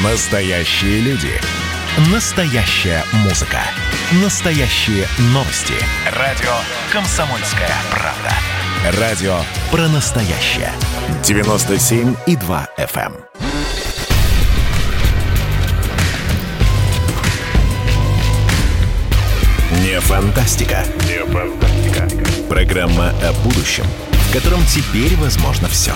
Настоящие люди. Настоящая музыка. Настоящие новости. Радио «Комсомольская правда». Радио про настоящее. 97,2 FM. Не фантастика. Не фантастика. Программа о будущем, в котором теперь возможно все.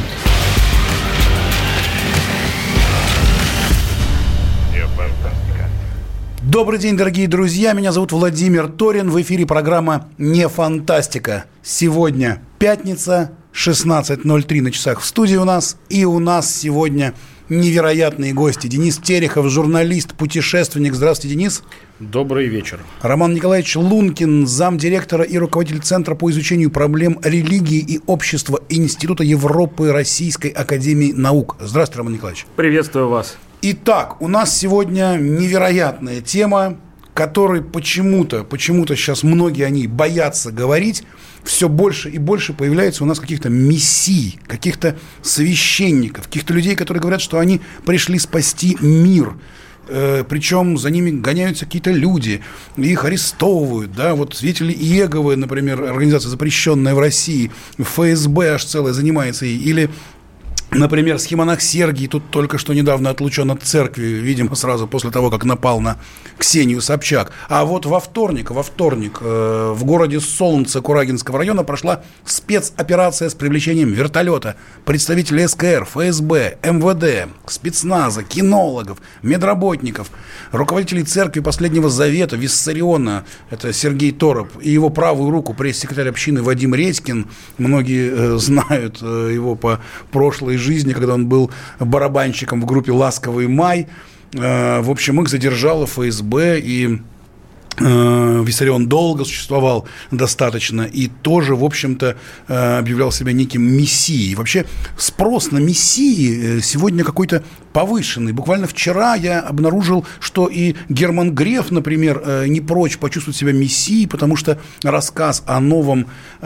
Добрый день, дорогие друзья. Меня зовут Владимир Торин. В эфире программа «Не фантастика». Сегодня пятница, 16:03 на часах в студии у нас. И у нас сегодня невероятные гости. Денис Терехов, журналист, путешественник. Здравствуйте, Денис. Добрый вечер. Роман Николаевич Лункин, замдиректора и руководитель Центра по изучению проблем религии и общества Института Европы Российской академии наук. Здравствуйте, Роман Николаевич. Приветствую вас. Итак, у нас сегодня невероятная тема, которой почему-то сейчас многие о ней боятся говорить. Все больше и больше появляется у нас каких-то мессий, каких-то священников, каких-то людей, которые говорят, что они пришли спасти мир. Причем за ними гоняются какие-то люди, их арестовывают, да, вот свидетели Иеговы, например, организация, запрещенная в России, ФСБ аж целая занимается ей, или... Например, схемонах Сергий тут только что недавно отлучен от церкви, видимо, сразу после того, как напал на Ксению Собчак. А вот во вторник в городе Солнце Курагинского района прошла спецоперация с привлечением вертолета, представителей СКР, ФСБ, МВД, спецназа, кинологов, медработников, руководителей церкви Последнего Завета Виссариона, это Сергей Тороп, и его правую руку, пресс-секретарь общины Вадим Редькин. Многие знают его по прошлой жизни, когда он был барабанщиком в группе «Ласковый май». В общем, их задержало ФСБ, и Виссарион долго существовал достаточно и тоже, в общем-то, объявлял себя неким мессией. Вообще, спрос на мессии сегодня какой-то повышенный. Буквально вчера я обнаружил, что и Герман Греф, например, не прочь почувствовать себя мессией, потому что рассказ о новом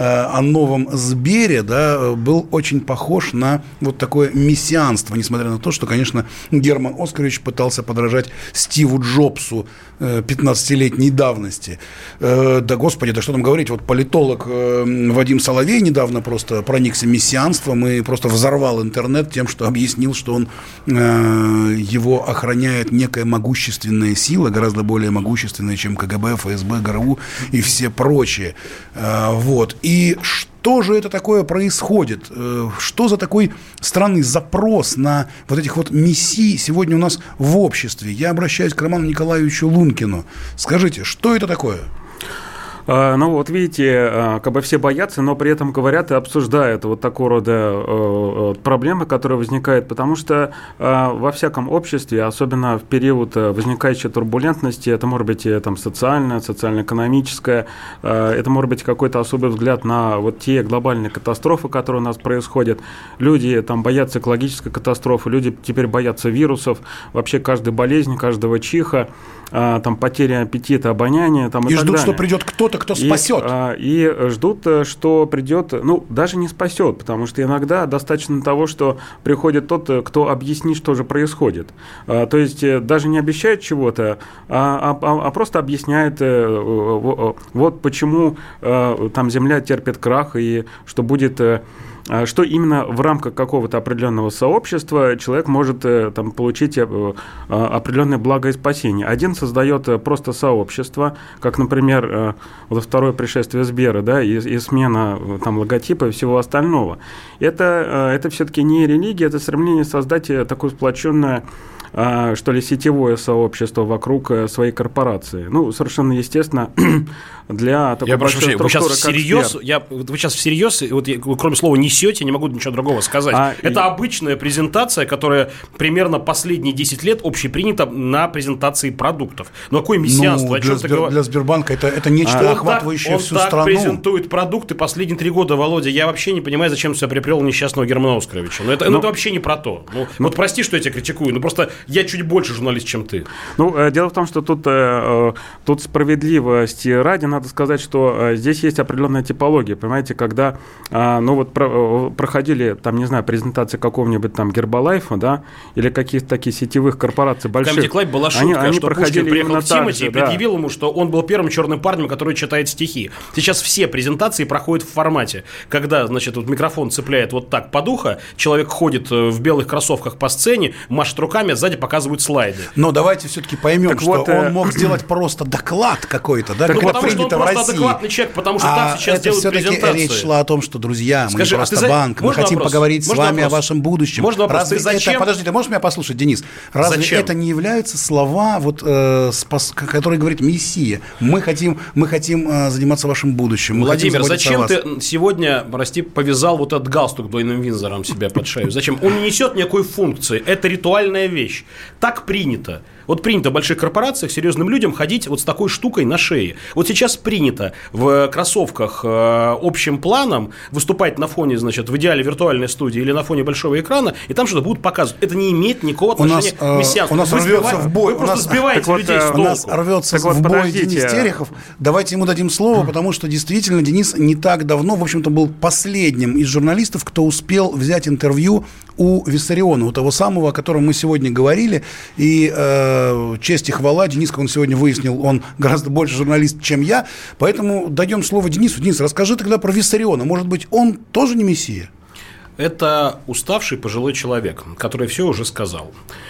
Сбере, да, был очень похож на вот такое мессианство, несмотря на то, что, конечно, Герман Оскарович пытался подражать Стиву Джобсу 15-летней давности. Да, господи, да что там говорить, вот политолог Вадим Соловей недавно просто проникся мессианством и просто взорвал интернет тем, что объяснил, что он его охраняет некая могущественная сила, гораздо более могущественная, чем КГБ, ФСБ, ГРУ и все прочие. Вот. И что же это такое происходит? Что за такой странный запрос на вот этих вот мессий сегодня у нас в обществе? Я обращаюсь к Роману Николаевичу Лункину. Скажите, что это такое? Ну, вот видите, как бы все боятся, но при этом говорят и обсуждают вот такого рода проблемы, которые возникают, потому что во всяком обществе, особенно в период возникающей турбулентности, это может быть там социальное, социально-экономическое, это может быть какой-то особый взгляд на вот те глобальные катастрофы, которые у нас происходят. Люди там боятся экологической катастрофы, люди теперь боятся вирусов, вообще каждой болезни, каждого чиха, там потеря аппетита, обоняния, там, и ждут, так далее. Что придет кто-то, кто спасет. И ждут, что придет, ну, даже не спасет, потому что иногда достаточно того, что приходит тот, кто объяснит, что же происходит. То есть даже не обещает чего-то, а просто объясняет, вот почему там Земля терпит крах, и что будет... Что именно в рамках какого-то определенного сообщества человек может там, получить определенное благо и спасение. Один создает просто сообщество, как, например, вот второе пришествие Сбера, да, и смена там, логотипа и всего остального. Это все-таки не религия, это стремление создать такое сплоченное, что ли, сетевое сообщество вокруг своей корпорации. Ну, совершенно естественно, для такой большой структуры, как Сбер. Вы сейчас всерьез, вот кроме слова «несете», не могу ничего другого сказать. Это обычная презентация, которая примерно последние 10 лет общепринята на презентации продуктов. Но какое мессианство? Для Сбербанка это нечто охватывающее всю страну. Он так презентует продукты последние 3 года, Володя. Я вообще не понимаю, зачем сюда приплел несчастного Германа Оскаровича. Это вообще не про то. Вот прости, что я тебя критикую, но просто я чуть больше журналист, чем ты. Ну, дело в том, что тут справедливости ради надо сказать, что здесь есть определенная типология, понимаете, когда, что проходили, там, не знаю, презентации какого-нибудь там Гербалайфа, да, или каких-то таких сетевых корпораций больших. В Comedy Club была шутка, они что Пушкин приехал к Тимати и да. предъявил ему, что он был первым черным парнем, который читает стихи. Сейчас все презентации проходят в формате, когда, значит, вот микрофон цепляет вот так под ухо, человек ходит в белых кроссовках по сцене, машет руками, а сзади показывают слайды. Но давайте все-таки поймем, так что вот, он мог сделать просто доклад какой-то, да, так как вот, потому что он просто России. Адекватный человек, потому что так сейчас делают презентации. Все-таки речь шла о том, что, друзья, мы Скажи, просто банк, мы хотим поговорить с вами о вашем будущем. Можно вопрос? Разве зачем? Подожди, ты можешь меня послушать, Денис? Разве зачем? Это не являются слова, вот, которые говорит Мессия? Мы хотим заниматься вашим будущим. Владимир, зачем ты сегодня, повязал вот этот галстук двойным Виндзором себе под шею? Зачем? Он не несет никакой функции. Это ритуальная вещь. Так принято. Вот принято в больших корпорациях серьезным людям ходить вот с такой штукой на шее. Вот сейчас принято в кроссовках общим планом выступать на фоне, значит, в идеале виртуальной студии или на фоне большого экрана, и там что-то будут показывать. Это не имеет никакого отношения к мессианству. У нас рвется в бой. Вы просто сбиваете людей с толку. У нас рвется в бой Денис Терехов. Давайте ему дадим слово, потому что действительно Денис не так давно, в общем-то, был последним из журналистов, кто успел взять интервью у Виссариона, у того самого, о котором мы сегодня говорили. И честь и хвала. Денис, как он сегодня выяснил, он гораздо больше журналист, чем я. Поэтому даем слово Денису. Денис, расскажи тогда про Виссариона. Может быть, он тоже не мессия? Это уставший пожилой человек, который все уже сказал.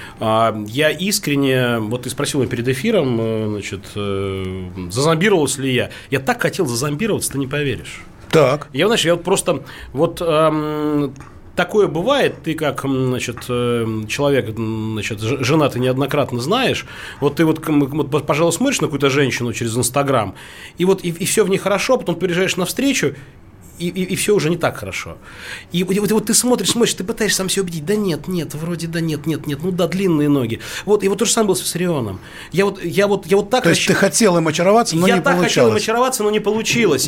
Я искренне, вот ты спросил меня перед эфиром, значит, зазомбировался ли я. Я так хотел зазомбироваться, ты не поверишь. Так. Я вот просто вот такое бывает, ты как, значит, человек, значит, женатый неоднократно знаешь, вот ты вот, пожалуй, смотришь на какую-то женщину через Инстаграм, и вот и все в ней хорошо, потом приезжаешь навстречу, и все уже не так хорошо. И вот ты смотришь, ты пытаешься сам себя убедить, да нет, вроде да нет, ну да, длинные ноги. Вот, и вот то же самое было с Виссарионом. Я вот так... То есть ты хотел им очароваться, но не получалось. Я так хотел им очароваться, но не получилось.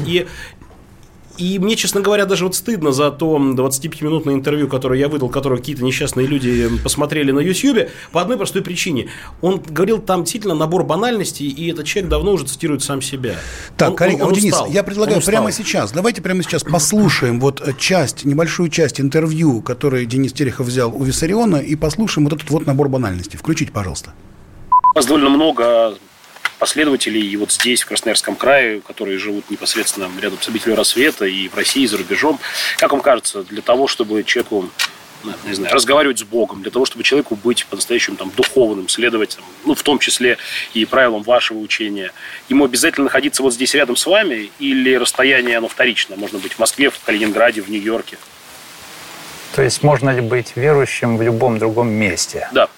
И мне, честно говоря, даже вот стыдно за то 25-минутное интервью, которое я выдал, которое какие-то несчастные люди посмотрели на Ютьюбе, по одной простой причине. Он говорил там действительно набор банальностей, и этот человек давно уже цитирует сам себя. Так, коллега, Денис, я предлагаю давайте прямо сейчас послушаем вот небольшую часть интервью, которое Денис Терехов взял у Виссариона, и послушаем вот этот вот набор банальностей. Включите, пожалуйста. У нас довольно много последователей и вот здесь, в Красноярском крае, которые живут непосредственно рядом с обителью рассвета и в России, и за рубежом. Как вам кажется, для того, чтобы человеку, не знаю, разговаривать с Богом, для того, чтобы человеку быть по-настоящему там, духовным, следовать, в том числе и правилам вашего учения, ему обязательно находиться вот здесь рядом с вами, или расстояние, оно вторично? Можно быть в Москве, в Калининграде, в Нью-Йорке? То есть можно ли быть верующим в любом другом месте? Да.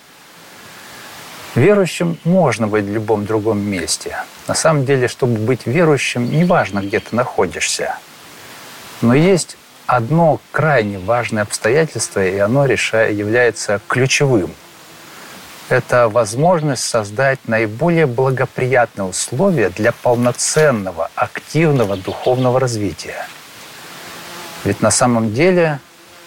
Верующим можно быть в любом другом месте. На самом деле, чтобы быть верующим, неважно, где ты находишься. Но есть одно крайне важное обстоятельство, и оно является ключевым. Это возможность создать наиболее благоприятные условия для полноценного, активного духовного развития. Ведь на самом деле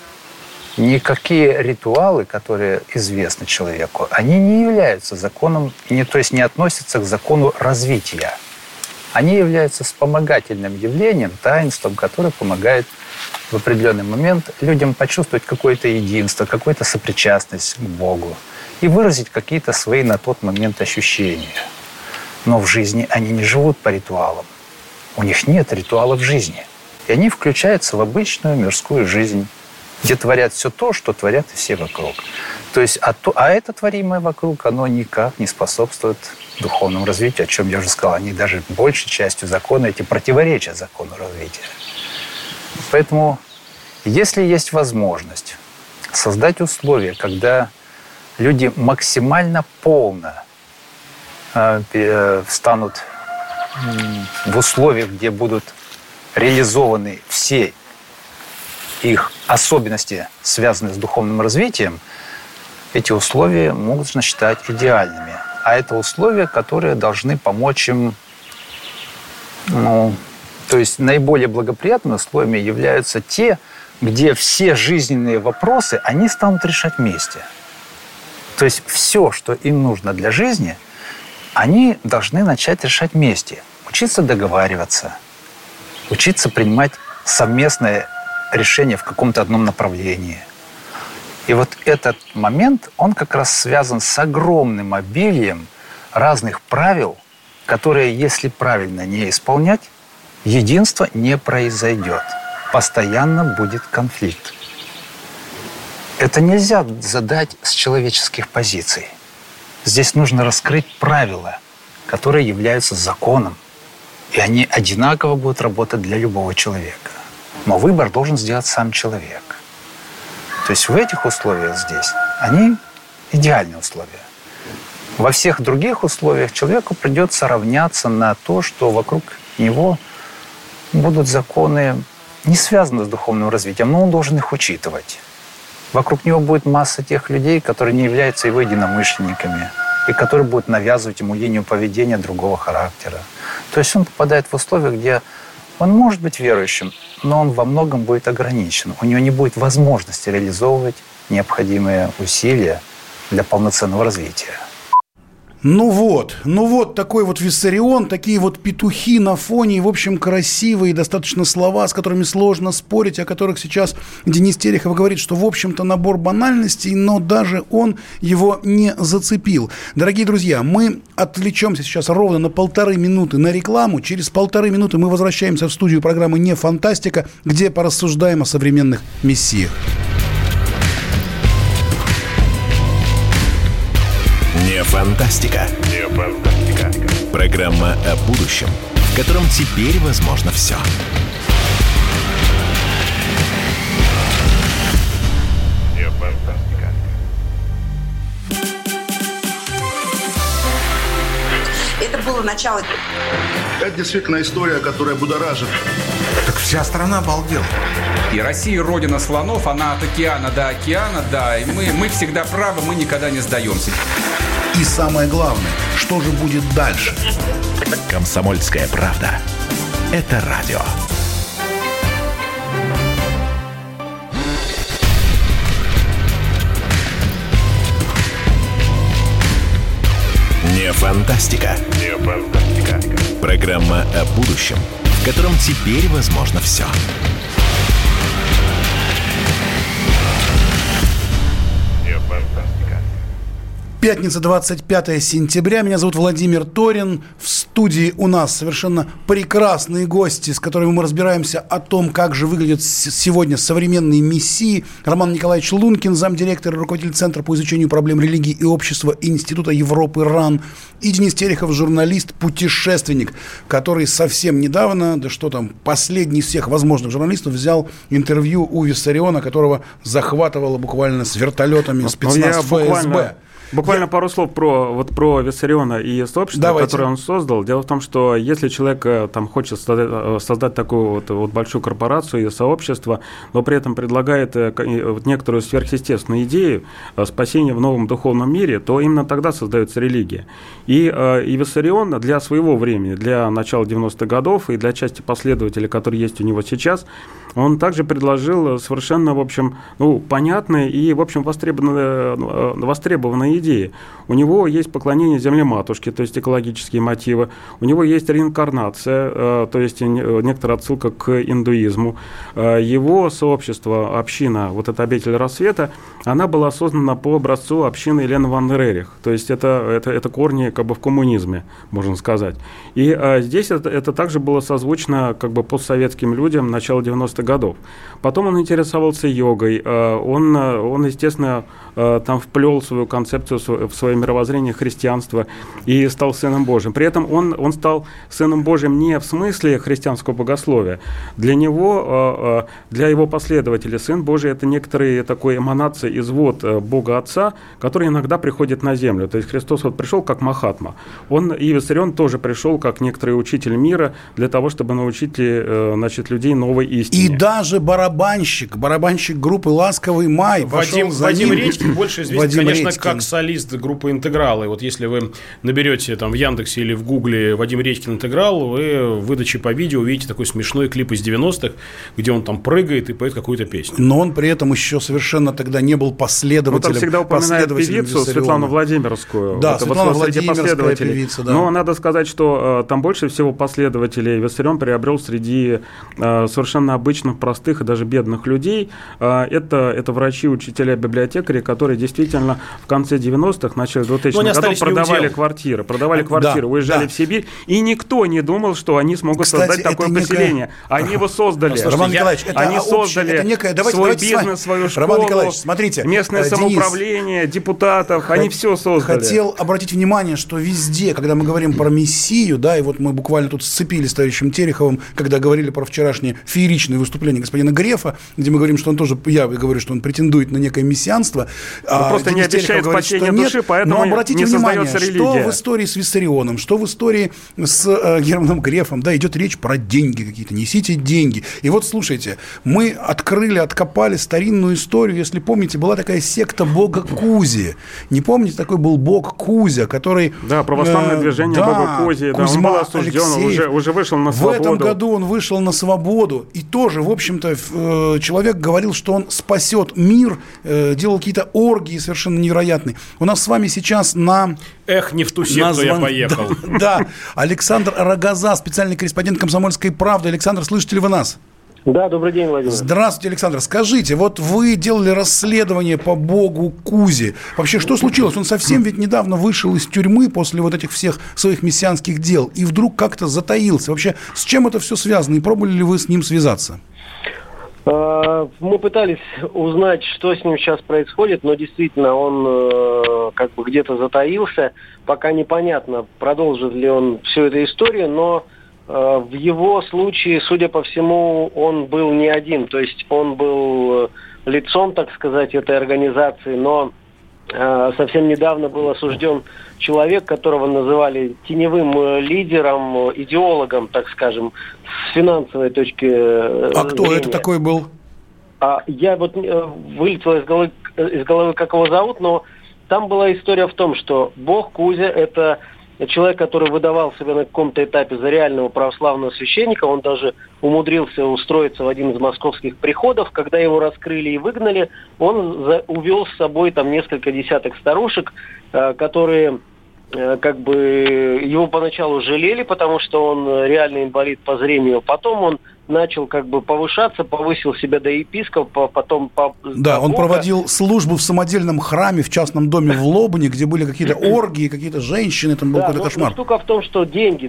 никакие ритуалы, которые известны человеку, они не являются законом, то есть не относятся к закону развития. Они являются вспомогательным явлением, таинством, которое помогает в определенный момент людям почувствовать какое-то единство, какую-то сопричастность к Богу и выразить какие-то свои на тот момент ощущения. Но в жизни они не живут по ритуалам. У них нет ритуалов в жизни. И они включаются в обычную мирскую жизнь, где творят все то, что творят и все вокруг. То есть, это творимое вокруг, оно никак не способствует духовному развитию, о чем я уже сказал. Они даже большей частью закона эти противоречат закону развития. Поэтому, если есть возможность создать условия, когда люди максимально полно встанут в условиях, где будут реализованы все их особенности, связанные с духовным развитием, эти условия можно считать идеальными. А это условия, которые должны помочь им, то есть наиболее благоприятными условиями являются те, где все жизненные вопросы, они станут решать вместе. То есть все, что им нужно для жизни, они должны начать решать вместе. Учиться договариваться, учиться принимать совместные решение в каком-то одном направлении. И вот этот момент, он как раз связан с огромным обилием разных правил, которые, если правильно не исполнять, единство не произойдет. Постоянно будет конфликт. Это нельзя задать с человеческих позиций. Здесь нужно раскрыть правила, которые являются законом. И они одинаково будут работать для любого человека. Но выбор должен сделать сам человек. То есть в этих условиях здесь, они идеальные условия. Во всех других условиях человеку придется равняться на то, что вокруг него будут законы, не связанные с духовным развитием, но он должен их учитывать. Вокруг него будет масса тех людей, которые не являются его единомышленниками, и которые будут навязывать ему линию поведения другого характера. То есть он попадает в условия, где он может быть верующим, но он во многом будет ограничен. У него не будет возможности реализовывать необходимые усилия для полноценного развития. Ну вот, такой вот Виссарион, такие вот петухи на фоне, в общем, красивые достаточно слова, с которыми сложно спорить, о которых сейчас Денис Терехов говорит, что, в общем-то, набор банальностей, но даже он его не зацепил. Дорогие друзья, мы отвлечемся сейчас ровно на 1,5 минуты на рекламу. Через 1,5 минуты мы возвращаемся в студию программы «Не фантастика», где порассуждаем о современных мессиях. Не фантастика. Не фантастика. Программа о будущем, в котором теперь возможно все. Не фантастика. Это было начало. Это действительно история, которая будоражит. Так вся страна обалдела. И Россия родина слонов, она от океана до океана, да. И мы всегда правы, мы никогда не сдаемся. И самое главное, что же будет дальше? «Комсомольская правда». Это радио. Не фантастика. Не фантастика. Программа о будущем, в котором теперь возможно все. Пятница, 25 сентября. Меня зовут Владимир Торин. В студии у нас совершенно прекрасные гости, с которыми мы разбираемся о том, как же выглядят сегодня современные мессии. Роман Николаевич Лункин, замдиректора и руководитель Центра по изучению проблем религии и общества Института Европы РАН. И Денис Терехов, журналист, путешественник, который совсем недавно, да что там, последний из всех возможных журналистов, взял интервью у Виссариона, которого захватывало буквально с вертолетами спецназ ФСБ. Буквально пару слов про Виссариона и сообщество, которое он создал. Дело в том, что если человек там хочет создать такую вот большую корпорацию и сообщество, но при этом предлагает некоторую сверхъестественную идею спасения в новом духовном мире, то именно тогда создается религия. И Виссарион для своего времени, для начала 90-х годов и для части последователей, которые есть у него сейчас, он также предложил совершенно, в общем, понятные и, в общем, востребованные идеи. У него есть поклонение Земле-матушке, то есть экологические мотивы. У него есть реинкарнация, то есть некоторая отсылка к индуизму. Его сообщество, община, вот эта обитель рассвета, она была создана по образцу общины Елены ван Рерих. То есть это корни как бы в коммунизме, можно сказать. И здесь это также было созвучно как бы постсоветским людям начала 90-х годов. Потом он интересовался йогой. Он естественно, там вплел свою концепцию в свое мировоззрение христианства и стал Сыном Божьим. При этом он стал Сыном Божьим не в смысле христианского богословия. Для него, для его последователей, Сын Божий – это некоторые такой эманации, извод Бога Отца, который иногда приходит на землю. То есть Христос вот пришел как Махатма. И Виссарион тоже пришел как некоторый учитель мира для того, чтобы научить людей новой истине. И даже барабанщик группы «Ласковый май» Вадим Редькин больше известен, конечно, как солист группы «Интеграл». И вот если вы наберете там в Яндексе или в Гугле Вадим Редькин «Интеграл», вы в выдаче по видео увидите такой смешной клип из 90-х, где он там прыгает и поет какую-то песню. Но он при этом еще совершенно тогда не был последователем. Там всегда упоминает певицу Светлану Владимировскую. Да, Светлана Владимировская певица, да. Но надо сказать, что там больше всего последователей Виссарион приобрел среди совершенно обычных, простых и даже бедных людей. Это врачи, учителя, библиотекари, которые действительно в конце 90-х, начале 2000-х годов продавали квартиры, уезжали в Сибирь, и никто не думал, что они смогут создать такое поселение. Они его создали. Роман Николаевич, они создали свой бизнес, свою школу, местное самоуправление, депутатов, они все создали. Хотел обратить внимание, что везде, когда мы говорим про Мессию, да, и вот мы буквально тут сцепились с товарищем Тереховым, когда говорили про вчерашнее фееричное выступление господина Грефа, где мы говорим, что он тоже, я говорю, что он претендует на некое мессианство. Просто не обещает спасения души, поэтому не создается религия. Что в истории с Виссарионом, что в истории с Германом Грефом, да, идет речь про деньги какие-то, несите деньги. И вот, слушайте, мы откопали старинную историю, если помните, была такая секта бога Кузи. Не помните, такой был бог Кузя, который... Да, православное движение бога Кузи, да, он был осужден, уже вышел на свободу. В этом году он вышел на свободу, и тоже, в общем-то, человек говорил, что он спасет мир, делал какие-то оргии совершенно невероятные. У нас с вами сейчас не в ту секту я поехал. Да, Александр Рогоза, специальный корреспондент «Комсомольской правды». Александр, слышите ли вы нас? Да, добрый день, Владимир. Здравствуйте, Александр. Скажите, вот вы делали расследование по богу Кузи. Вообще, что случилось? Он совсем ведь недавно вышел из тюрьмы после вот этих всех своих мессианских дел и вдруг как-то затаился. Вообще, с чем это все связано? И пробовали ли вы с ним связаться? Мы пытались узнать, что с ним сейчас происходит, но действительно он как бы где-то затаился. Пока непонятно, продолжит ли он всю эту историю, но в его случае, судя по всему, он был не один. То есть он был лицом, так сказать, этой организации, но совсем недавно был осужден человек, которого называли теневым лидером, идеологом, так скажем, с финансовой точки зрения. А кто это такой был? Я вот вылетел из головы, как его зовут, но там была история в том, что бог Кузя – это человек, который выдавал себя на каком-то этапе за реального православного священника. Он даже умудрился устроиться в один из московских приходов. Когда его раскрыли и выгнали, он увел с собой там несколько десяток старушек, которые как бы его поначалу жалели, потому что он реально инвалид по зрению. Потом он начал как бы повышаться, повысил себя до епископа, потом... Да, он проводил службу в самодельном храме в частном доме в Лобне, где были какие-то оргии, какие-то женщины, там был какой-то кошмар. Да, штука в том, что деньги.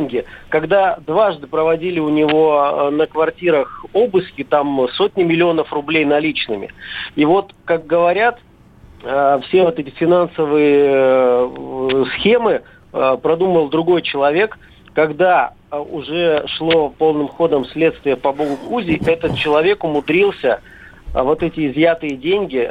Когда дважды проводили у него на квартирах обыски, там сотни миллионов рублей наличными. И вот, как говорят, все вот эти финансовые схемы продумал другой человек. Когда уже шло полным ходом следствие по богу Кузи, этот человек умудрился вот эти изъятые деньги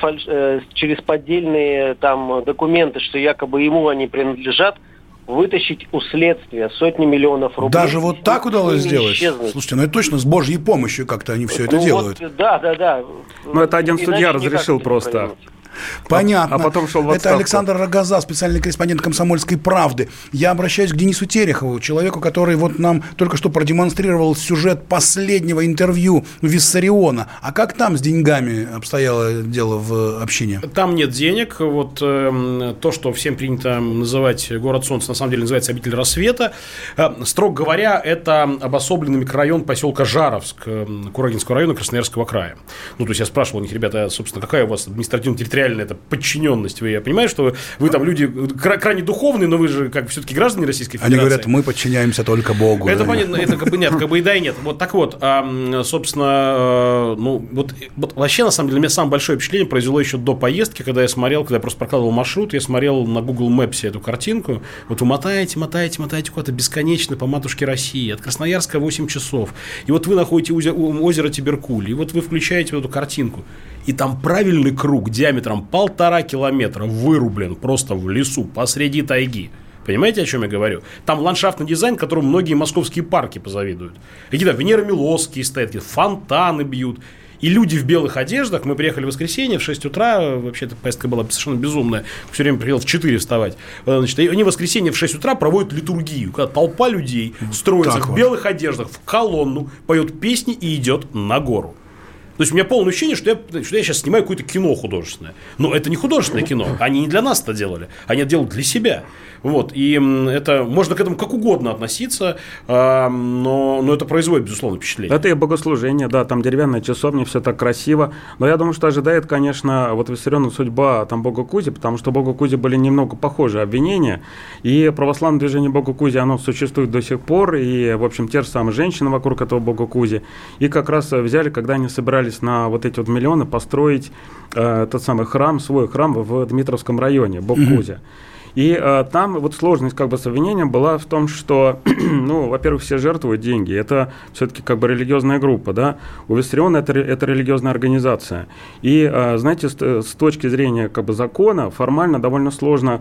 через поддельные там документы, что якобы ему они принадлежат, вытащить у следствия сотни миллионов рублей. Даже вот так удалось сделать? Слушайте, ну это точно с Божьей помощью как-то они все это делают. Вот, да. Ну это один судья разрешил просто. Понятно. А потом шел в отставку. Это Александр Рогоза, специальный корреспондент «Комсомольской правды». Я обращаюсь к Денису Терехову, человеку, который вот нам только что продемонстрировал сюжет последнего интервью Виссариона. А как там с деньгами обстояло дело в общине? Там нет денег. Вот то, что всем принято называть город солнца, на самом деле называется обитель рассвета. Строго говоря, это обособленный микрорайон поселка Жаровск Курагинского района Красноярского края. Ну, то есть я спрашивал у них, ребята, собственно, какая у вас административно-территориальная это подчиненность. Я понимаю, что вы там люди крайне духовные, но вы же как все-таки граждане Российской Федерации. Они говорят, мы подчиняемся только Богу. Это понятно, это как бы нет, как бы и да, и нет. Вот так вот, собственно, вот вообще, на самом деле, у меня самое большое впечатление произвело еще до поездки, когда я просто прокладывал маршрут, я смотрел на Google Maps эту картинку. Вот вы мотаете куда-то бесконечно по матушке России. От Красноярска 8 часов. И вот вы находите озеро Тиберкуль. И вот вы включаете вот эту картинку. И там правильный круг диаметром 1,5 километра вырублен просто в лесу посреди тайги. Понимаете, о чем я говорю? Там ландшафтный дизайн, которому многие московские парки позавидуют. Какие-то Венера Милосские стоят, какие-то фонтаны бьют. И люди в белых одеждах, мы приехали в воскресенье в 6 утра, вообще эта поездка была совершенно безумная, все время приехал в 4 вставать. Значит, они в воскресенье в 6 утра проводят литургию, когда толпа людей строится в белых одеждах, в колонну, поет песни и идет на гору. То есть у меня полное ощущение, что я сейчас снимаю какое-то кино художественное. Но это не художественное кино. Они не для нас это делали. Они это делают для себя. Вот. И это, можно к этому как угодно относиться, но это производит, безусловно, впечатление. Это и богослужение, да, там деревянная часовня, все так красиво. Но я думаю, что ожидает, конечно, вот Виссарионова судьба там Бога Кузи, потому что Богу Кузи были немного похожие обвинения. И православное движение Бога Кузи, оно существует до сих пор. И, в общем, те же самые женщины вокруг этого Бога Кузи. И как раз взяли, когда они собирались на вот эти вот миллионы построить тот самый храм, свой храм в Дмитровском районе, Бог Кузя. И там вот сложность как бы с обвинением была в том, что, ну, во-первых, все жертвуют деньги. Это все-таки как бы религиозная группа, да. У Виссариона это религиозная организация. И, знаете, с точки зрения как бы закона формально довольно сложно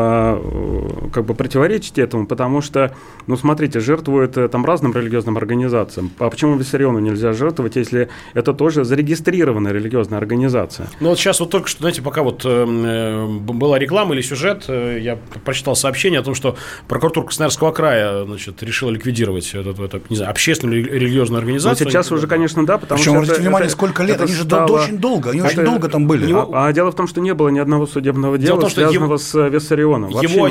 как бы противоречить этому, потому что, ну, смотрите, жертвуют там разным религиозным организациям. А почему Виссариону нельзя жертвовать, если это тоже зарегистрированная религиозная организация? Ну, вот сейчас вот только что, знаете, пока вот была реклама или сюжет, я прочитал сообщение о том, что прокуратура Красноярского края, значит, решила ликвидировать эту не знаю, общественную религиозную организацию. Но сейчас уже, конечно, да, потому что... Обратите внимание, сколько лет, они же очень долго, они очень долго там были. А дело в том, что не было ни одного судебного дела, связанного с Виссарионом. Его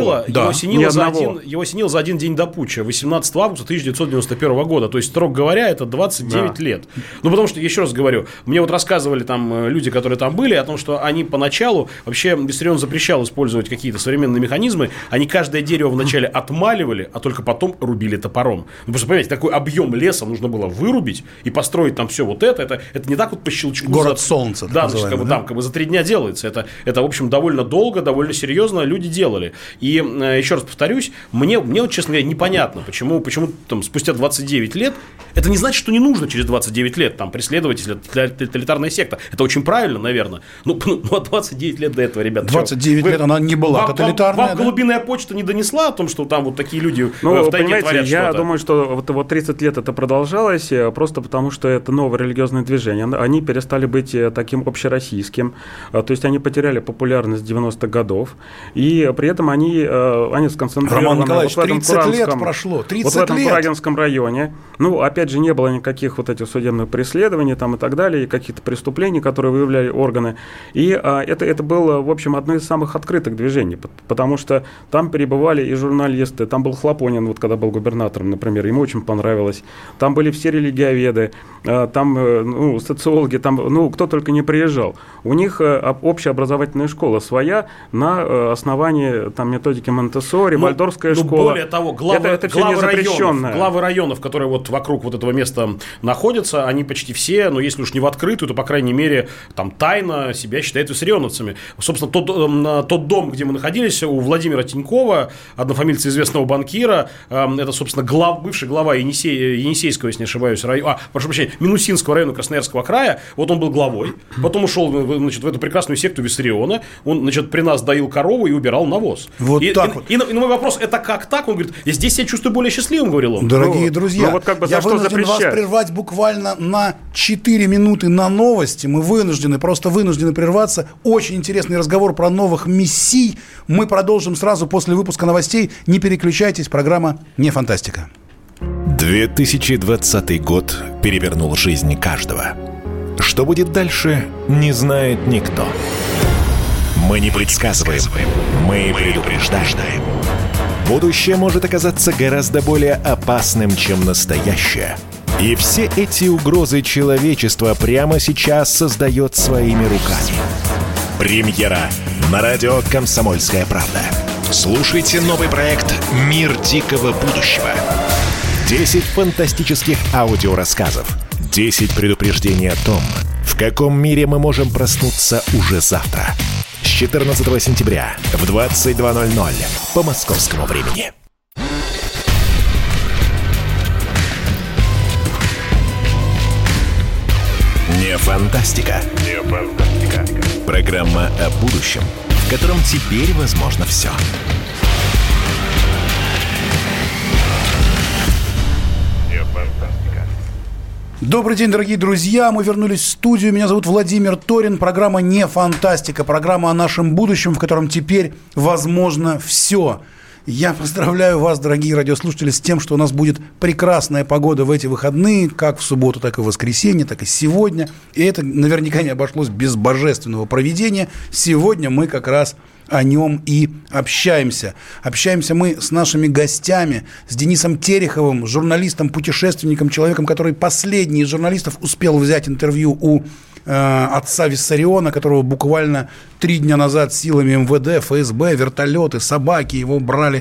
осенило за один день до путча, 18 августа 1991 года. То есть, строго говоря, это 29 лет. Ну, потому что, еще раз говорю, мне вот рассказывали там люди, которые там были, о том, что они поначалу, вообще Виссарион запрещал использовать какие-то современные механизмы, они каждое дерево вначале отмаливали, а только потом рубили топором. Ну, просто, понимаете, такой объем леса нужно было вырубить и построить там все вот это не так вот по щелчку. Город солнца. Да, значит, как бы за 3 дня делается. Это, в общем, довольно долго, довольно серьезно люди делали. И еще раз повторюсь, мне вот, честно говоря, непонятно, почему там спустя 29 лет, это не значит, что не нужно через 29 лет там преследовать, если тоталитарная секта. Это очень правильно, наверное. Ну, 29 лет до этого, ребят. 29 лет она не была тоталитарная. Вам голубиная почта не донесла о том, что там вот такие люди в тайге творят что-то? Я думаю, что вот 30 лет это продолжалось просто потому, что это новое религиозное движение. Они перестали быть таким общероссийским. То есть они потеряли популярность 90-х годов. И при этом они сконцентрированы Роман Николаевич, вот в этом 30 лет прошло. 30 вот в этом лет. Курагинском районе. Ну, опять же, не было никаких вот этих судебных преследований там и так далее, и каких-то преступлений, которые выявляли органы. И это было, в общем, одно из самых открытых движений, потому что там перебывали и журналисты, там был Хлопонин, вот когда был губернатором, например, ему очень понравилось. Там были все религиоведы, там социологи, там, кто только не приезжал. У них общеобразовательная школа своя на основании там методики Монтессори, Вальдорфская школа. Более того, главы районов, которые вот вокруг вот этого места находятся, они почти все, если уж не в открытую, то, по крайней мере, там тайно себя считают виссарионовцами. Собственно, тот дом, где мы находились, у Владимира Тинькова, однофамильца известного банкира, это, собственно, бывший глава Енисейского, если не ошибаюсь, прошу прощения, Минусинского района Красноярского края, вот он был главой, потом ушел, значит, в эту прекрасную секту Виссариона, он, значит, при нас доил корову и убирал навоз. Вот так вот. И мой вопрос, это как так? Он говорит, я здесь себя чувствую более счастливым, говорил он. Дорогие друзья, я вынужден вас прервать буквально на 4 минуты на новости. Мы просто вынуждены прерваться. Очень интересный разговор про новых мессий. Мы продолжим сразу после выпуска новостей. Не переключайтесь, программа «Не фантастика». 2020 год перевернул жизнь каждого. Что будет дальше, не знает никто. Мы не предсказываем, мы предупреждаем. Будущее может оказаться гораздо более опасным, чем настоящее. И все эти угрозы человечество прямо сейчас создает своими руками. Премьера на радио «Комсомольская правда». Слушайте новый проект «Мир дикого будущего». 10 фантастических аудиорассказов. 10 предупреждений о том, в каком мире мы можем проснуться уже завтра. С 14 сентября в 22:00 по московскому времени. Не фантастика. Не фантастика. Программа о будущем, в котором теперь возможно все. Не фантастика. Добрый день, дорогие друзья. Мы вернулись в студию. Меня зовут Владимир Торин. Программа «Не фантастика». Программа о нашем будущем, в котором теперь возможно все. Я поздравляю вас, дорогие радиослушатели, с тем, что у нас будет прекрасная погода в эти выходные, как в субботу, так и в воскресенье, так и сегодня. И это наверняка не обошлось без божественного провидения. Сегодня мы как раз о нем и общаемся. Общаемся мы с нашими гостями, с Денисом Тереховым, журналистом, путешественником, человеком, который последний из журналистов успел взять интервью у отца Виссариона, которого буквально 3 дня назад силами МВД, ФСБ, вертолеты, собаки его брали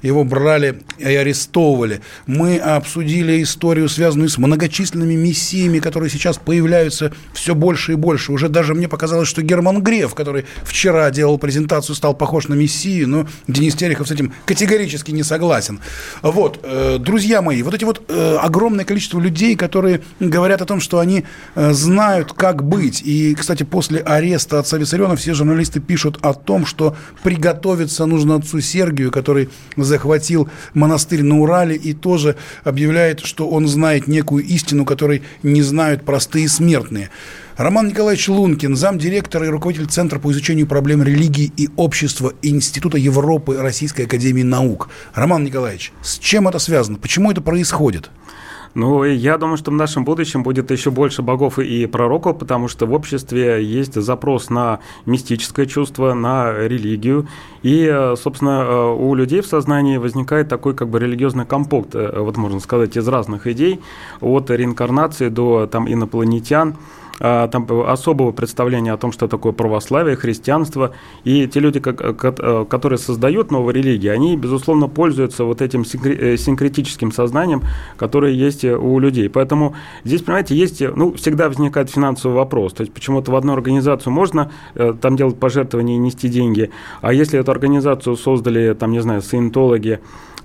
и арестовывали. Мы обсудили историю, связанную с многочисленными мессиями, которые сейчас появляются все больше и больше. Уже даже мне показалось, что Герман Греф, который вчера делал презентацию, стал похож на мессию, но Денис Терехов с этим категорически не согласен. Вот, друзья мои, вот эти вот огромное количество людей, которые говорят о том, что они знают, как быть. И, кстати, после ареста отца Виссариона все журналисты пишут о том, что приготовиться нужно отцу Сергию, который захватил монастырь на Урале и тоже объявляет, что он знает некую истину, которой не знают простые смертные. Роман Николаевич Лункин, замдиректора и руководитель Центра по изучению проблем религии и общества Института Европы Российской академии наук. Роман Николаевич, с чем это связано? Почему это происходит? Ну, я думаю, что в нашем будущем будет еще больше богов и пророков, потому что в обществе есть запрос на мистическое чувство, на религию. И, собственно, у людей в сознании возникает такой как бы религиозный компот, вот можно сказать, из разных идей, от реинкарнации до там, инопланетян. Там особого представления о том, что такое православие, христианство. И те люди, которые создают новые религии, они, безусловно, пользуются вот этим синкретическим сознанием, которое есть у людей. Поэтому здесь, понимаете, есть, всегда возникает финансовый вопрос. То есть почему-то в одну организацию можно там делать пожертвования и нести деньги, а если эту организацию создали, там, не знаю, саентологи,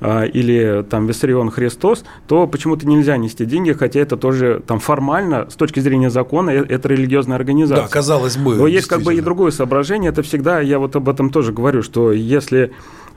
или там Виссарион Христос, то почему-то нельзя нести деньги, хотя это тоже там формально, с точки зрения закона, это религиозная организация. Да, казалось бы. Но есть как бы и другое соображение, это всегда, я вот об этом тоже говорю, что если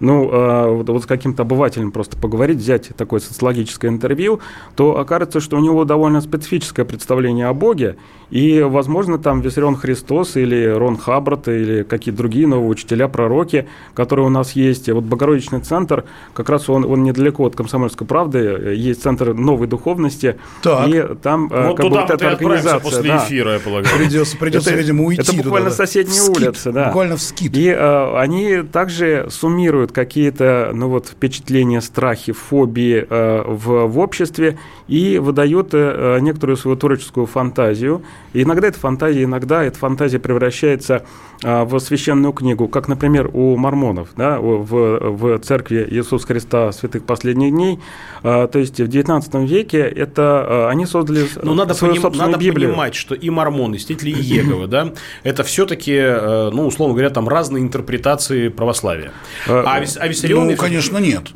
вот с каким-то обывателем просто поговорить, взять такое социологическое интервью, то окажется, что у него довольно специфическое представление о Боге, и, возможно, там Виссарион Христос или Рон Хаббард или какие-то другие новые учителя, пророки, которые у нас есть. Вот Богородичный центр, как раз он недалеко от Комсомольской правды, есть центр новой духовности, так. И там вот как туда бы вот эта организация. После эфира, я полагаю. Придется, видимо, уйти. Это буквально туда, соседние улицы. Да. Буквально вскид. И они также суммируют какие-то впечатления, страхи, фобии в обществе и выдают некоторую свою творческую фантазию. И иногда эта фантазия превращается в священную книгу, как, например, у мормонов, да, в церкви Иисуса Христа святых последних дней. То есть в XIX веке они создали свою собственную Библию. Надо понимать, что и мормоны, и свидетели Иеговы, да, это все-таки, условно говоря, там разные интерпретации православия. А Виссарион... конечно, нет.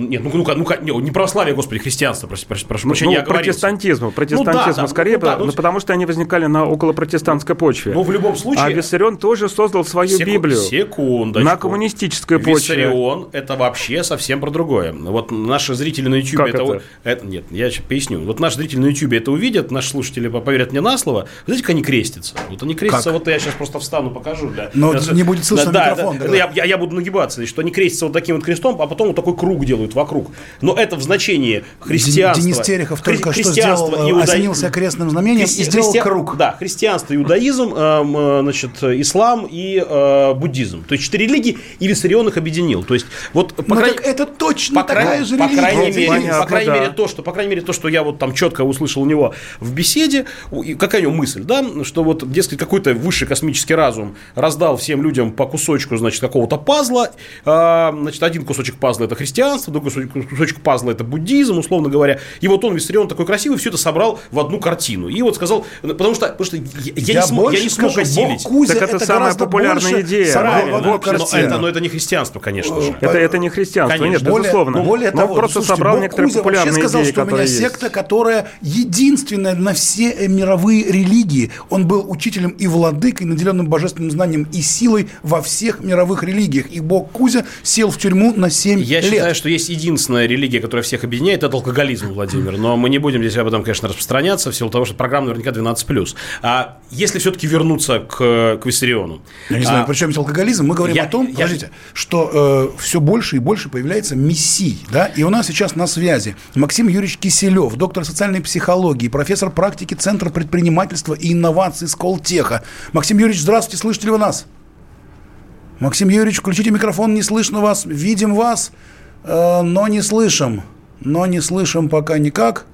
Не православие, господи, христианство, прошу прощения, протестантизм, скорее, потому что они возникали на околопротестантской почве. Но в любом случае... А Виссарион тоже создал свою Библию. Секундочку. На коммунистической почве. Виссарион – это вообще совсем про другое. Вот наши зрители на YouTube... Нет, я сейчас поясню. Вот наши зрители на YouTube это увидят, наши слушатели поверят мне на слово. Вы знаете, как они крестятся? Вот они крестятся, как? Вот я сейчас просто встану, покажу. Но не будет слышно микрофон. Я буду нагибаться, что они крестятся вот таким вот крестом, а потом вот такой круг делают вокруг. Но это в значении христианства. Денис Терехов только что сделал, осенился крестным знамением и сделал круг. Да, христианство, иудаизм, ислам и буддизм. То есть 4 религии, и Виссарион их объединил. То есть вот это точно такая же религия. По крайней мере, то, что я вот там четко услышал у него в беседе, какая у него мысль, да, что вот, дескать, какой-то высший космический разум раздал всем людям по кусочку, какого-то пазла. Один кусочек пазла – это христианство, другой кусочек пазла – это буддизм, условно говоря. И вот он, Виссарион, такой красивый, все это собрал в одну картину. И вот сказал, потому что я не смог осилить. Так это самая популярная идея. Но это не христианство, конечно же. Это не христианство, конечно. Нет, безусловно. Более того, просто собрал некоторые популярные идеи, сказал, что у меня секта, которая единственная на все мировые религии. Он был учителем и владыкой, наделенным божественным знанием и силой во всех мировых религиях. И бог Кузя сел в тюрьму на 7 лет. Я считаю, что есть единственная религия, которая всех объединяет, это алкоголизм, Владимир. Но мы не будем здесь об этом, конечно, распространяться, в силу того, что программа наверняка 12+. А если все-таки вернуться к Виссариону? Я не знаю, при чем здесь алкоголизм. Мы говорим о том, что все больше и больше появляется мессий. Да? И у нас сейчас на связи Максим Юрьевич Киселев, доктор социальной психологии, профессор практики Центра предпринимательства и инноваций Сколтеха. Максим Юрьевич, здравствуйте, слышите ли вы нас? Максим Юрьевич, включите микрофон, не слышно вас. Видим вас, но не слышим. Но не слышим пока никак.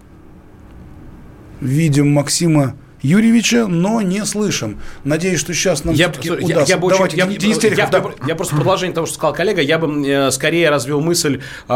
Видим Максима Юрьевича, но не слышим. Надеюсь, что сейчас нам все-таки удастся. Я просто продолжение того, что сказал коллега, я бы скорее развел мысль,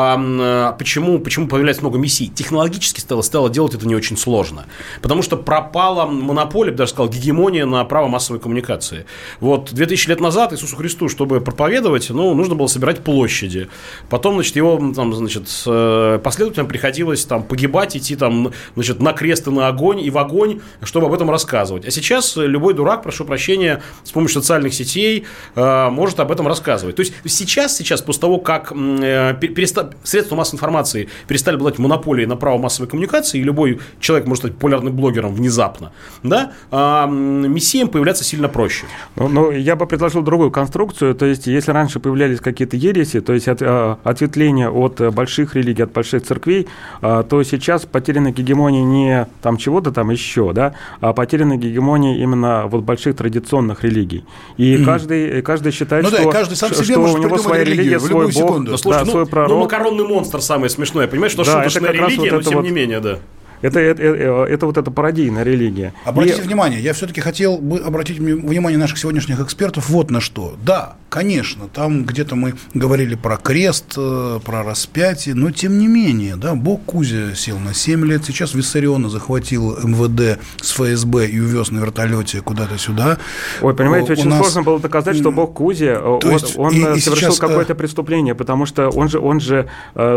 почему появляется много мессий. Технологически стало делать это не очень сложно. Потому что пропала монополия, я бы даже сказал, гегемония на право массовой коммуникации. Вот 2000 лет назад Иисусу Христу, чтобы проповедовать, нужно было собирать площади. Потом, его последователям приходилось погибать, идти на крест и на огонь, и в огонь, чтобы об этом рассказывать. А сейчас любой дурак, прошу прощения, с помощью социальных сетей может об этом рассказывать. То есть сейчас, после того, как средства массовой информации перестали обладать монополией на право массовой коммуникации, и любой человек может стать популярным блогером внезапно, да, мессиям появляться сильно проще. Но я бы предложил другую конструкцию. То есть, если раньше появлялись какие-то ереси, то есть ответвления от больших религий, от больших церквей, то сейчас потеряна гегемония не чего-то еще, да, а потеряна гегемония именно больших традиционных религий. И каждый считает, что у него своя религия, свой бог, свой пророк. Макаронный монстр самое смешное, понимаешь, что шуточная религия, но тем не менее, да. Это эта пародийная религия. Обратите внимание, я все-таки хотел бы обратить внимание наших сегодняшних экспертов вот на что. Да, конечно, там где-то мы говорили про крест, про распятие, но тем не менее, да, бог Кузя сел на 7 лет, сейчас Виссариона захватил МВД с ФСБ и увез на вертолете куда-то сюда. Ой, понимаете, очень сложно было доказать, что бог Кузя, он совершил какое-то преступление, потому что он же,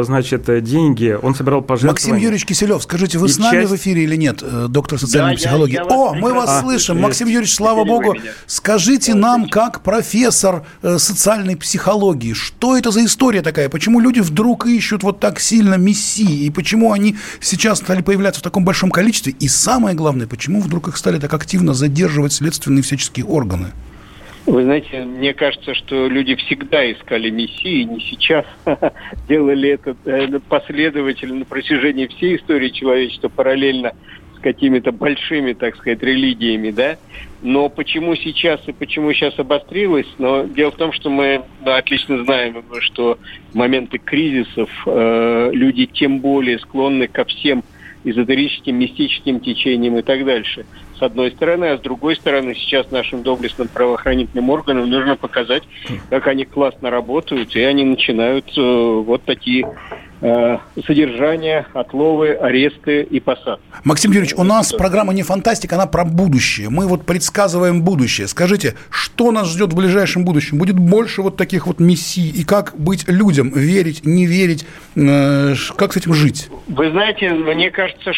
деньги, он собирал пожертвования. Максим Юрьевич Киселев, скажите, вы с нами в эфире или нет, доктор социальной психологии? Мы вас слышим. Максим Юрьевич, слава богу. Скажите нам, как профессор социальной психологии, что это за история такая? Почему люди вдруг ищут вот так сильно мессии? И почему они сейчас стали появляться в таком большом количестве? И самое главное, почему вдруг их стали так активно задерживать следственные всяческие органы? Вы знаете, мне кажется, что люди всегда искали мессии, не сейчас делали это последовательно на протяжении всей истории человечества, параллельно с какими-то большими, так сказать, религиями, да. Но почему сейчас и почему сейчас обострилось? Но дело в том, что мы отлично знаем, что в моменты кризисов люди тем более склонны ко всем эзотерическим, мистическим течениям и так дальше. С одной стороны, а с другой стороны, сейчас нашим доблестным правоохранительным органам нужно показать, как они классно работают, и они начинают вот такие содержания, отловы, аресты и посадки. Максим Юрьевич, у нас программа не фантастика, она про будущее. Мы предсказываем будущее. Скажите, что нас ждет в ближайшем будущем? Будет больше вот таких вот мессий? И как быть людям? Верить, не верить? Как с этим жить? Вы знаете, мне кажется,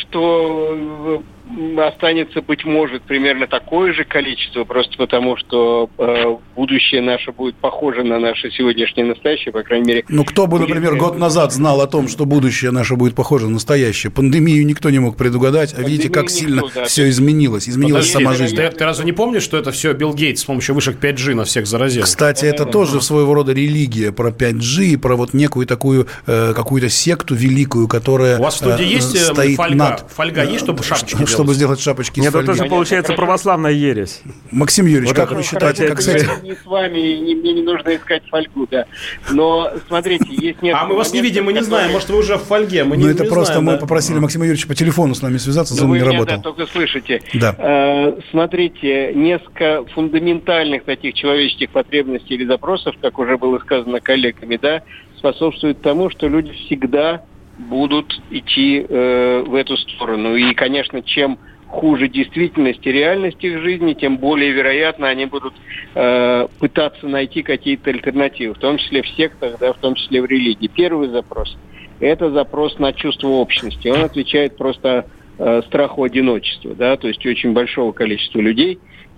что останется, быть может, примерно такое же количество, просто потому что будущее наше будет похоже на наше сегодняшнее настоящее, по крайней мере. Кто бы, например, год назад знал о том, что будущее наше будет похоже на настоящее? Пандемию никто не мог предугадать, а видите, как сильно все изменилось. Изменилась сама жизнь. Ты разве не помнишь, что это все Билл Гейтс с помощью вышек 5G на всех заразил? Кстати, это тоже своего рода религия про 5G, про некую такую какую-то секту великую, которая у вас в студии есть фольга есть, чтобы шапочки делать? Чтобы сделать шапочки из фольги. Нет, это же получается православная ересь. Максим Юрьевич, как вы считаете, как с этим? Не с вами, мне не нужно искать фольгу, да. Но, смотрите, есть несколько... А мы вас не видим, мы не знаем, может, вы уже в фольге, мы не знаем. Это просто мы попросили Максима Юрьевича по телефону с нами связаться, Zoom не работал. Вы меня только слышите. Да. Смотрите, несколько фундаментальных таких человеческих потребностей или запросов, как уже было сказано коллегами, да, способствуют тому, что люди всегда будут идти в эту сторону. И, конечно, чем хуже действительность и реальность их жизни, тем более вероятно они будут пытаться найти какие-то альтернативы, в том числе в сектах, да, в том числе в религии. Первый запрос – это запрос на чувство общности. Он отвечает просто страху одиночества, да, то есть очень большого количества людей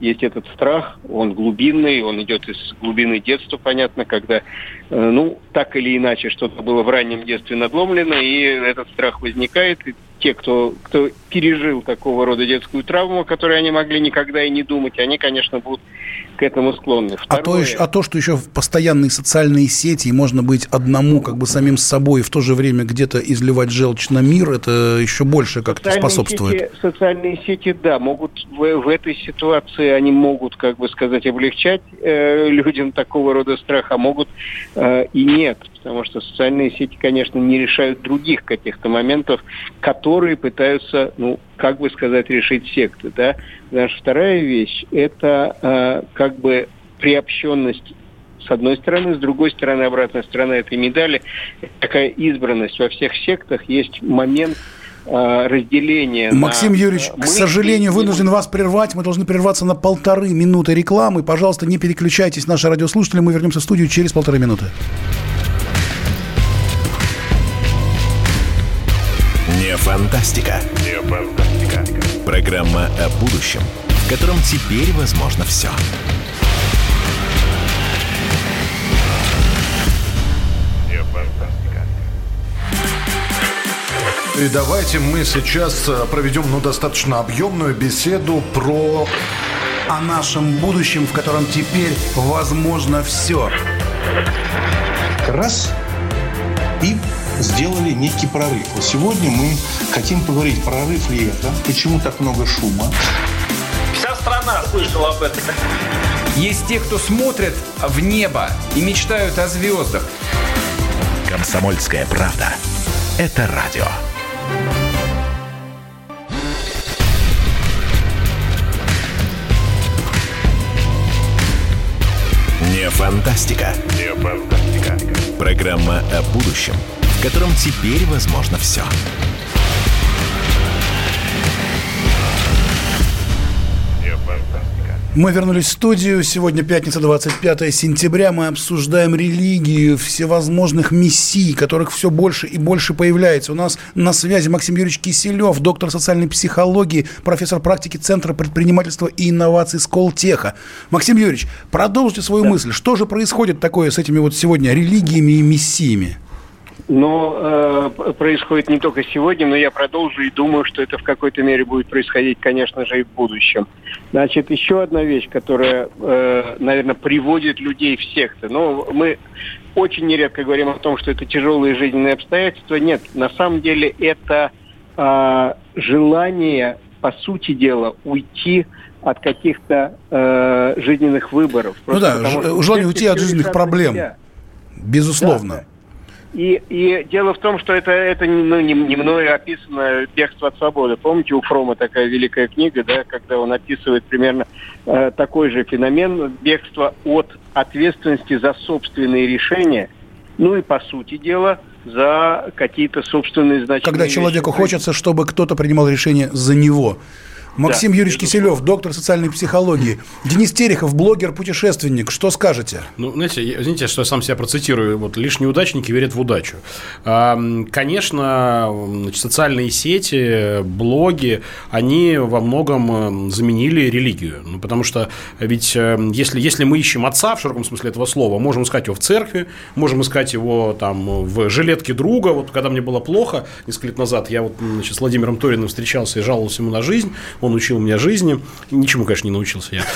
есть этот страх, он глубинный, он идет из глубины детства, понятно, когда, так или иначе, что-то было в раннем детстве надломлено, и этот страх возникает, и те, кто пережил такого рода детскую травму, о которой они могли никогда и не думать, они, конечно, будут к этому склонны. Второе... А то, что еще в постоянные социальные сети, и можно быть одному, как бы самим с собой, и в то же время где-то изливать желчь на мир, это еще больше как-то способствует. Социальные сети, да, могут в этой ситуации, они могут, как бы сказать, облегчать людям такого рода страх, а могут и нет. Потому что социальные сети, конечно, не решают других каких-то моментов, которые пытаются, как бы сказать, решить секты. Да? Наша вторая вещь – это как бы приобщенность с одной стороны, с другой стороны, обратная сторона этой медали – такая избранность. Во всех сектах есть момент разделения. Максим Юрьевич, к сожалению, вынужден вас прервать. Мы должны прерваться на 1,5 минуты рекламы. Пожалуйста, не переключайтесь, наши радиослушатели. Мы вернемся в студию через 1,5 минуты. Не фантастика. Не фантастика. Программа о будущем, в котором теперь возможно все. Не фантастика. И давайте мы сейчас проведем, достаточно объемную беседу о нашем будущем, в котором теперь возможно все. Раз и сделали некий прорыв. Вот сегодня мы хотим поговорить, прорыв ли это, почему так много шума. Вся страна слышала об этом. Есть те, кто смотрят в небо и мечтают о звездах. «Комсомольская правда» – это радио. Не фантастика. Не фантастика. Программа о будущем, в котором теперь возможно все. Мы вернулись в студию. Сегодня пятница, 25 сентября. Мы обсуждаем религию всевозможных мессий, которых все больше и больше появляется. У нас на связи Максим Юрьевич Киселев, доктор социальной психологии, профессор практики Центра предпринимательства и инноваций Сколтеха. Максим Юрьевич, продолжите свою мысль. Что же происходит такое с этими вот сегодня религиями и мессиями? Происходит не только сегодня, но я продолжу и думаю, что это в какой-то мере будет происходить, конечно же, и в будущем. Значит, еще одна вещь, которая, наверное, приводит людей в секты. Мы очень нередко говорим о том, что это тяжелые жизненные обстоятельства. Нет, на самом деле это желание, по сути дела, уйти от каких-то жизненных выборов. Желание уйти от жизненных проблем, безусловно. Да. И дело в том, что это не мною описано «Бегство от свободы». Помните, у Фрома такая великая книга, да, когда он описывает примерно такой же феномен бегства от ответственности за собственные решения, и, по сути дела, за какие-то собственные значимые Когда человеку хочется, чтобы кто-то принимал решение за него. Максим Юрьевич Киселев, доктор социальной психологии. Денис Терехов, блогер-путешественник. Что скажете? Извините, что я сам себя процитирую. Лишь неудачники верят в удачу. Конечно, социальные сети, блоги, они во многом заменили религию. Потому что ведь если мы ищем отца, в широком смысле этого слова, можем искать его в церкви, можем искать его в жилетке друга. Когда мне было плохо, несколько лет назад, я с Владимиром Ториным встречался и жаловался ему на жизнь. Он учил меня жизни. Ничему, конечно, не научился я.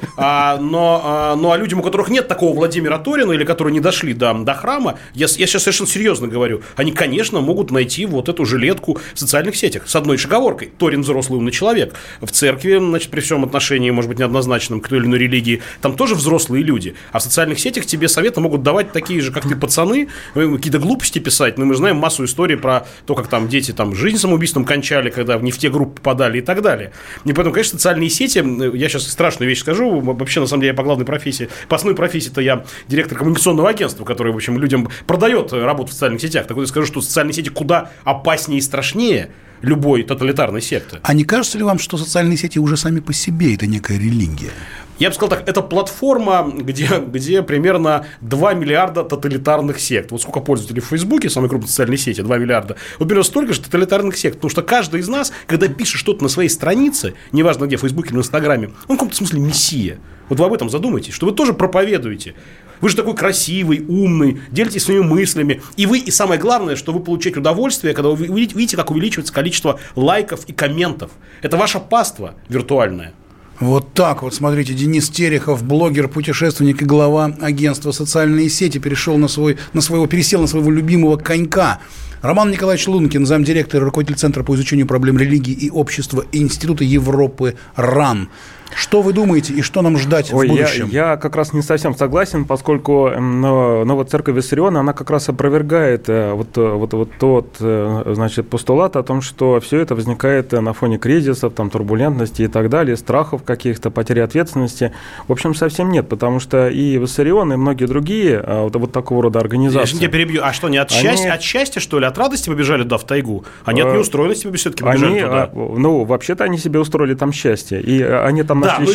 Но людям, у которых нет такого Владимира Торина, или которые не дошли до храма, я сейчас совершенно серьезно говорю, они, конечно, могут найти эту жилетку в социальных сетях. С одной оговоркой. Торин взрослый умный человек. В церкви, при всем отношении, может быть, неоднозначном к той или иной религии, там тоже взрослые люди. А в социальных сетях тебе советы могут давать такие же, как ты, пацаны, какие-то глупости писать. Мы знаем массу историй про то, как дети жизнь самоубийством кончали, когда не в те группы попадали и так далее. И поэтому, конечно, социальные сети, я сейчас страшную вещь скажу, вообще, на самом деле, я по основной профессии-то я директор коммуникационного агентства, который, в общем, людям продает работу в социальных сетях. Так вот, я скажу, что социальные сети куда опаснее и страшнее любой тоталитарной секты. А не кажется ли вам, что социальные сети уже сами по себе это некая религия? Я бы сказал так, это платформа, где примерно 2 миллиарда тоталитарных сект. Вот сколько пользователей в Фейсбуке, самой крупной социальной сети, 2 миллиарда. Вот примерно столько же тоталитарных сект. Потому что каждый из нас, когда пишет что-то на своей странице, неважно где, в Фейсбуке или в Инстаграме, он в каком-то смысле мессия. Вот вы об этом задумайтесь, что вы тоже проповедуете. Вы же такой красивый, умный, делитесь своими мыслями. И самое главное, что вы получаете удовольствие, когда вы видите, как увеличивается количество лайков и комментов. Это ваша паства виртуальная. Вот так вот, смотрите, Денис Терехов, блогер, путешественник и глава агентства «Социальные сети», пересел на своего любимого конька. Роман Николаевич Лункин, замдиректора, руководитель Центра по изучению проблем религии и общества Института Европы РАН. Что вы думаете и что нам ждать в будущем? Я как раз не совсем согласен, поскольку новая церковь Виссариона, она как раз опровергает тот постулат о том, что все это возникает на фоне кризисов, турбулентности и так далее, страхов каких-то, потери ответственности. В общем, совсем нет, потому что и Виссарион, и многие другие вот такого рода организации. Я тебя перебью. А что, не от счастья, что ли? От радости побежали туда в тайгу? Они от неустроенности все-таки побежали туда? Вообще-то они себе устроили там счастье. И они там нашли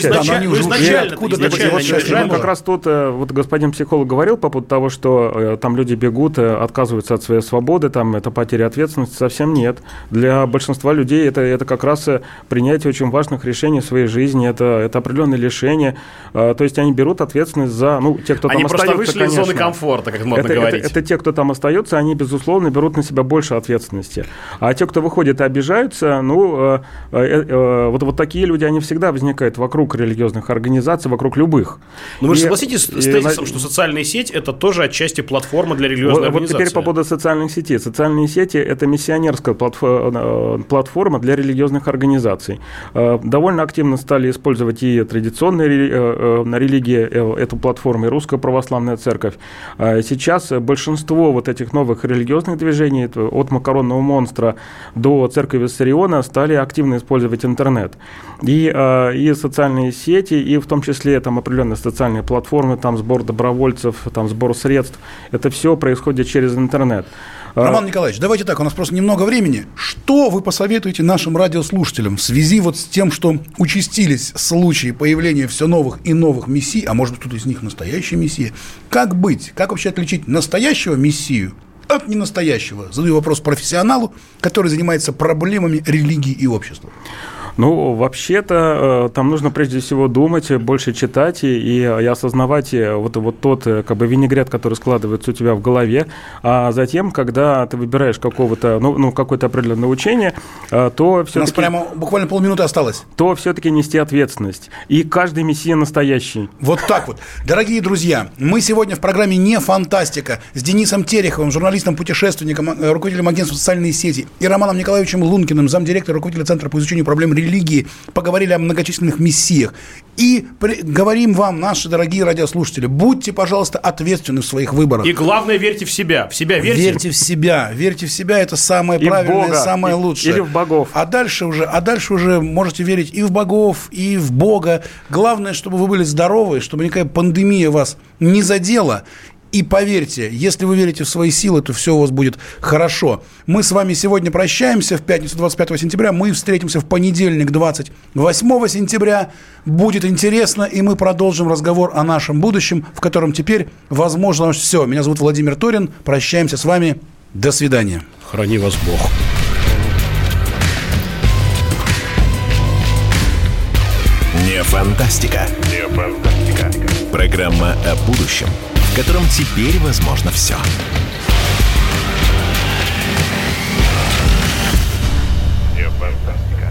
счастье. Как раз тут господин психолог говорил по поводу того, что там люди бегут, отказываются от своей свободы, там это потеря ответственности. Совсем нет. Для большинства людей это как раз принятие очень важных решений в своей жизни, это определенные лишения. То есть они берут ответственность за те, кто там остается. Они просто вышли из зоны комфорта, как модно говорить. Это те, кто там остается, они, безусловно, берут на себя больше ответственности. А те, кто выходит и обижаются, вот такие люди, они всегда возникают вокруг религиозных организаций, вокруг любых. Но вы же согласитесь с тезисом, что социальные сети – это тоже отчасти платформа для религиозной организации? Вот теперь по поводу социальных сетей. Социальные сети – это миссионерская платформа для религиозных организаций. Довольно активно стали использовать и традиционные религии эту платформу, и Русская Православная Церковь. Сейчас большинство вот этих новых религиозных движений, от макаронного монстра до церкви Виссариона, стали активно использовать интернет. И социальные сети, и в том числе там определенные социальные платформы, там сбор добровольцев, там сбор средств. Это все происходит через интернет. Роман Николаевич, давайте так, у нас просто немного времени. Что вы посоветуете нашим радиослушателям в связи вот с тем, что участились случаи появления все новых и новых мессий, а может быть, кто-то из них настоящий мессия? Как быть? Как вообще отличить настоящего мессию от ненастоящего? Задаю вопрос профессионалу, который занимается проблемами религии и общества. Вообще-то, там нужно прежде всего думать, больше читать и осознавать вот тот винегрет, который складывается у тебя в голове. А затем, когда ты выбираешь какое-то определенное учение, то все-таки... У нас прямо буквально полминуты осталось. То все-таки нести ответственность. И каждый мессия настоящий. Вот так вот. Дорогие друзья, мы сегодня в программе «Не фантастика» с Денисом Тереховым, журналистом-путешественником, руководителем агентства «Социальные сети», и Романом Николаевичем Лункиным, замдиректора, руководителя Центра по изучению проблем религии, поговорили о многочисленных мессиях. И говорим вам, наши дорогие радиослушатели, будьте, пожалуйста, ответственны в своих выборах. И главное, верьте в себя. В себя верьте. Верьте в себя. Верьте в себя, это самое правильное, самое лучшее. Или в богов. А дальше уже можете верить и в богов, и в Бога. Главное, чтобы вы были здоровы, чтобы никакая пандемия вас не задела. И поверьте, если вы верите в свои силы, то все у вас будет хорошо. Мы с вами сегодня прощаемся в пятницу 25 сентября. Мы встретимся в понедельник 28 сентября. Будет интересно, и мы продолжим разговор о нашем будущем, в котором теперь возможно все. Меня зовут Владимир Торин. Прощаемся с вами. До свидания. Храни вас Бог. Не фантастика. Не фантастика. Программа о будущем, в котором теперь возможно все. Не фантастика.